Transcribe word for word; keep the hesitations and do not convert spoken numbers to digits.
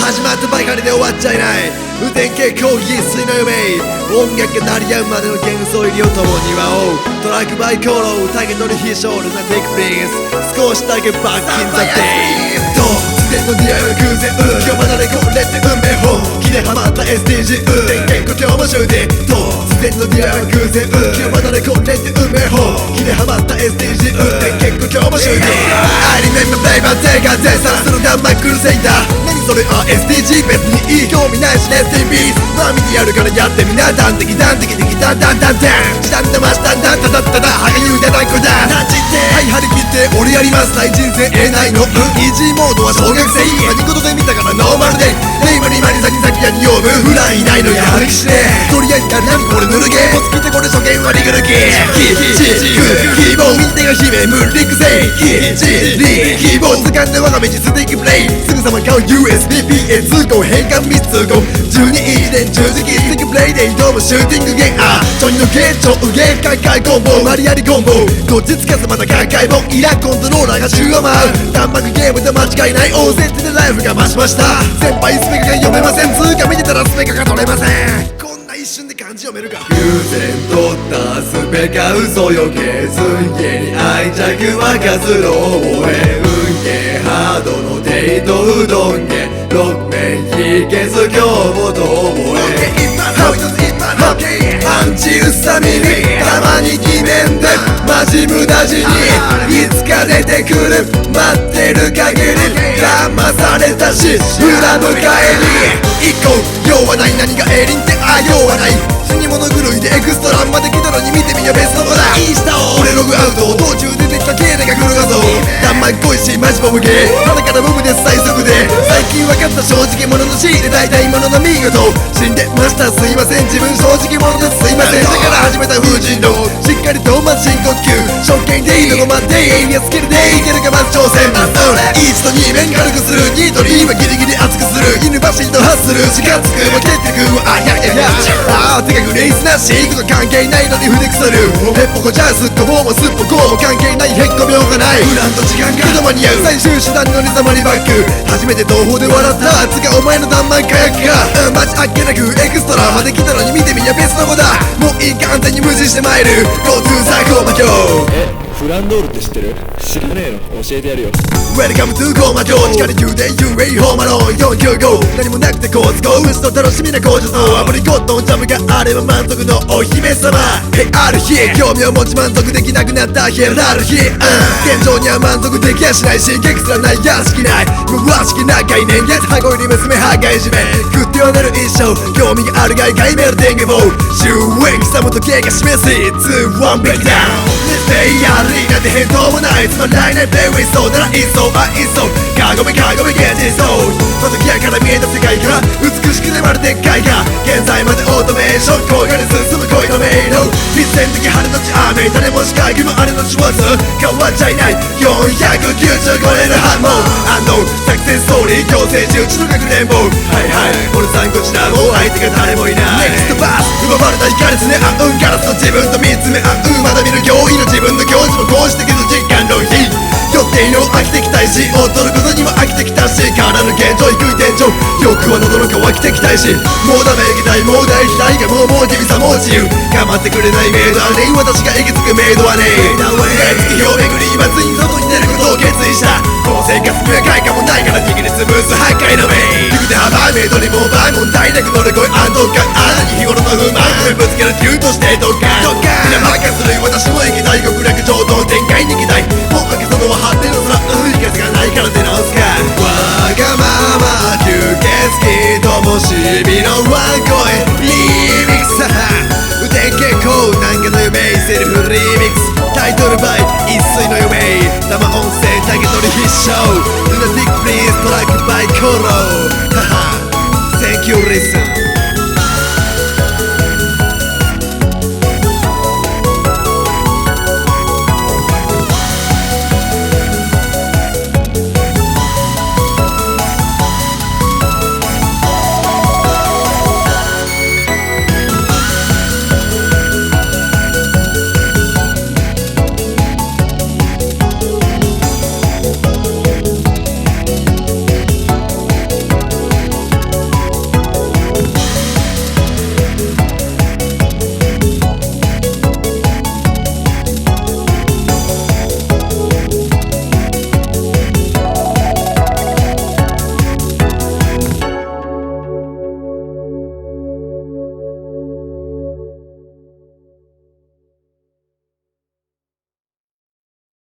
始まったばかりで終わっちゃいない。無点傾向必須の夢、音楽が鳴り止むまでの幻想入りを共に祝おう。トラックバイコロー、タゲ乗り必勝ルナテイクプリンス、少しだけバッキンザデイ。突然の出会いは偶然、うん、今日離れこれって運命本気でハマった エスディージー、うん、点結構今日も終電。突然の出会いは偶然、うん、今日離れこれって運命本気でハマった エスディージー、うん、点結構今日も終電。I remember baby 手が全散するガンマクルセイダー。何それあ エスディージー 別にいい興味ないし レスティンピース。まあ見てやるからやってみな。端的端的的ダンダンダンダンしたんだましたんだただただはが言うてない子だ。はい張り切って俺やりますない人生得ないの、うん、イージーモードは小学生何事で見たからノーマルでレイマリマリザキザキヤに呼ぶフライいないのやる気しねえ。とりあえず何これぬるゲーも好きでこれ初見はリグルキーキチク希望見てが姫無理くせいキチリ希望掴んで我が道スティックプレイすぐさま買う ユーエスビーピーエー 通行変換密通行じゅうにいいで十字キースティックプレイで挑むシューティングゲーあちょいのゲー超ゲーカイカイコンボマリアリコンボどっちつかずまたカイカイボンイラコントローラーが宙を舞う弾幕ゲームで間違いない大勢でライフが増しました。先輩スペカが読めません通過見てたらスペカが取れません。こんな一瞬で漢字読めるか。偶然取ったスペカ嘘よけすんげに愛着は数の覚え運ゲハードのデートうどんげろくめん火消す今日もと覚えアンチウサミにたまに偽面でマジ無駄死にいつか出てくる待ってる限り騙されたし裏迎えに一個用はない何がエリンってあ用はない死に物狂いでエクストラまで来たのに見てみよベストコだインスタを俺ログアウト道中出てきたゲーレが来る画像弾幕恋しいマジボムゲー鼻からボムで最速で最近分かった正直者の C で大体者の見事死んでましたすいません自分正直者ですすいませんだから始めた風神道しっかりとま深呼吸初見でいいとこまでエイリアスキルでいけるかまず挑戦いちとに面軽くするにとにはギリギリ熱くする犬走りとハッスル時間つくも蹴ってくあやややああ手がグレイスなしいいこと関係ないのに筆くさるへっぽこじゃすっともうもすっぽこうも関係ないへっこみようがない普段と時間が言葉に合う最終手段のにざまりバック初めて東宝で笑ったつがお前の弾丸火薬かうんマジあっけなくエクストラまで来たのに見てみや別の子だもういいか安全に無視してまいる Go to 最高魔境えフランドールって知ってる？知らねえの教えてやるよ。 Welcome to 高魔境地下に充電 ユーエー ホーマロンよんきゅうご何もなくてコースゴー牛と楽しみな工場とアプリコットンジャムがあれば満足のお姫様へある日興味を持ち満足できなくなったヒエラルヒー、うん、現状には満足できやしないし激すらないやしきない無和識な概念や羽子入り娘破壊締め食ってはなる一生興味があるがい解明る電源棒収益貴様と計が示すにワンブレイクダウンレイヤーリーなんて返答もないつまらないプレイウィストならいっそあいっそかごめかごめ現実そうその時から見えた世界が美しくてまるでっかいが現在までオートメーション高画で進む恋の迷路必然的春のち雨種も視界雲あれのシュワーツ変わっちゃいないよんひゃくきゅうじゅうごねんの反応あのサクセスストーリー強制中うちのかくれんぼはいはい俺さんこちらもう相手が誰もいない NEXT バース奪われた光つねあうんガラスの自分と見つめあうんまだ見る驚異の自分の教授もこうしてけど実感浪費予定の飽きてきたいし踊ることにも飽きてきたし体の現状低い天井欲は喉の渇きてきたいしもうダメ行きたいもう大事ないがもうもう君さもう自由頑張ってくれないメイドはね私が行き着くメイドはね原付表巡り今ついに外に出ることを決意したこの生活には快感もないから握りつぶす破壊のメインで幅メイドにも倍問題なく乗り越え安堵感あなたに日頃の不満をぶつける理由としてドッカンみんなバカする私も行きたい極楽浄土展開に行きたいもう明けそのは発展の空うんいかずがないから出直すかわがまま吸血鬼ともしびのワンコイリミックス無点傾向なんかの夢セルフリミックスタイトルバイ一水の夢生音声だけ取り必勝ルナティックプリンストラックバイコロ